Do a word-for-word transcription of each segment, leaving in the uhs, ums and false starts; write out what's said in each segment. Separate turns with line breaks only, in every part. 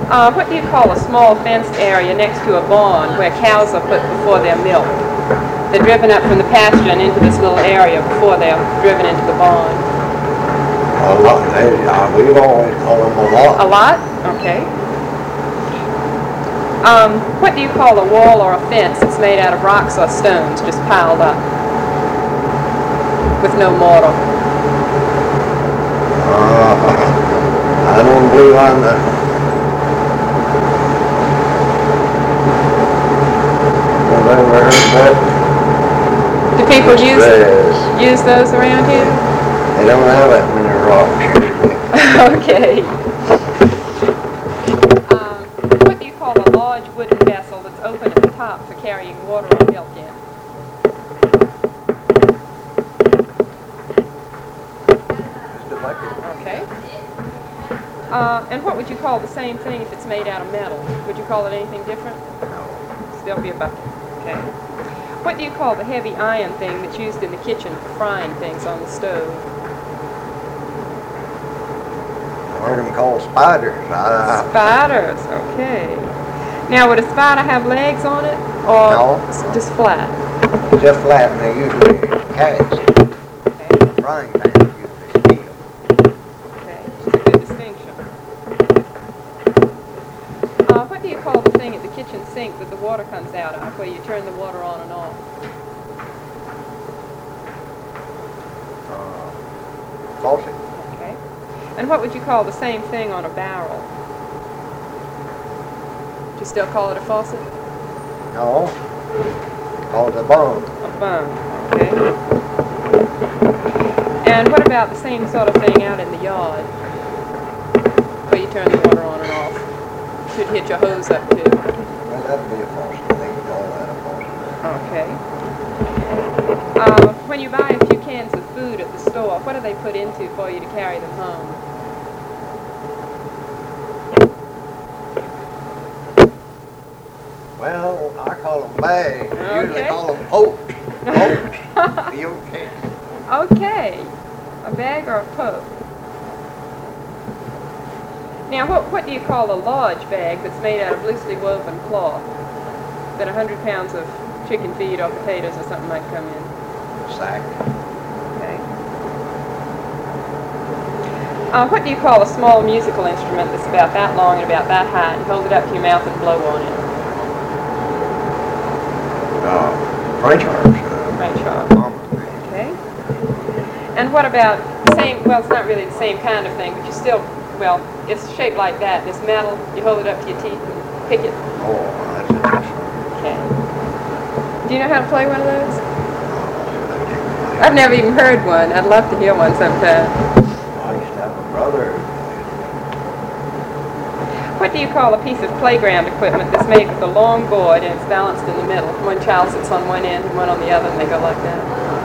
Uh, what do you call a small fenced area next to a barn where cows are put before they're milked? They're driven up from the pasture and into this little area before they're driven into the barn.
A lot. They, uh, we've always called them a lot.
A lot? Okay. Um, what do you call a wall or a fence that's made out of rocks or stones just piled up with no mortar?
Uh, I don't believe I know. I've never heard that.
Do people use use those around here?
They don't have that many rocks
Okay. Um, what do you call a large wooden vessel that's open at the top for carrying water or milk in? Okay. Uh, and what would you call the same thing if it's made out of metal? Would you call it anything different?
No.
Still be a bucket. Okay. What do you call the heavy iron thing that's used in the kitchen for frying things on the stove?
I heard them called spiders. Uh,
Spiders, okay. Now, would a spider have legs on it, or
no.
just flat?
Just flat, and they usually catch it.
Okay.
Frying pan usually steel.
Okay, it's a good distinction. Uh, what do you call the thing at the kitchen sink that the water comes out of, where you turn the water on and off?
Uh, faucet.
Okay. And what would you call the same thing on a barrel? Do you still call it a faucet?
No. Called a bone.
A bone, okay. And what about the same sort of thing out in the yard, where you turn the water on and off? Should hit your hose up to.
Well, that'd be a faucet. They can call that a faucet.
Okay. Uh, when you buy a few cans of food at the store, what do they put into for you to carry them home?
Well, I call them bags.
Okay.
Usually call them pokes. Pokes. You okay?
Okay. A bag or a poke? Now, what, what do you call a large bag that's made out of loosely woven cloth that a hundred pounds of chicken feed or potatoes or something might come in?
Sack.
Okay. Uh, what do you call a small musical instrument that's about that long and about that high, and hold it up to your mouth and blow on it?
Uh, French harps. Uh,
French harp. Okay. And what about the same, well, it's not really the same kind of thing, but you still, well, it's shaped like that. It's metal. You hold it up to your teeth and pick it.
Oh, that's interesting.
Okay. Do you know how to play one of those? I've never even heard one. I'd love to hear one sometime.
I used to have a brother.
What do you call a piece of playground equipment that's made with a long board and it's balanced in the middle? One child sits on one end and one on the other, and they go like that.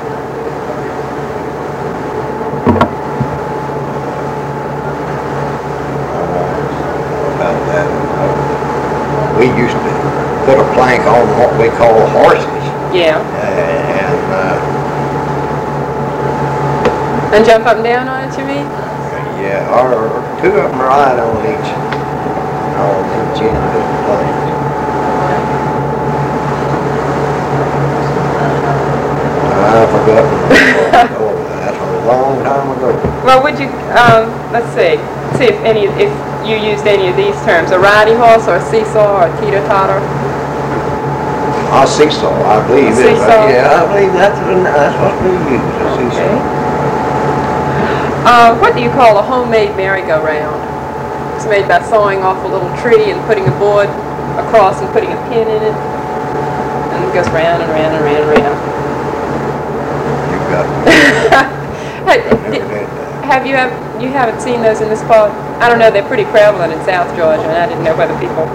About that. Uh, we used to put a plank on what we call horses.
Yeah.
And uh,
And jump up and down on it, you mean?
yeah, or two of them ride on each, on each end of the plank. I forgot. Oh, that's a long time ago.
Well, would you, um, let's see, see if any, if you used any of these terms, a riding horse or a seesaw or a teeter-totter?
A seesaw, I believe.
A seesaw?
Yeah, I believe that's, that's what we use, a seesaw.
Okay. Uh, what do you call a homemade merry-go-round? It's made by sawing off a little tree and putting a board across and putting a pin in it. And it goes round and round and round and round.
You got
Hey,
Never
did-
did that.
Have you have you haven't seen those in this part? I don't know. They're pretty prevalent in South Georgia, and I didn't know whether people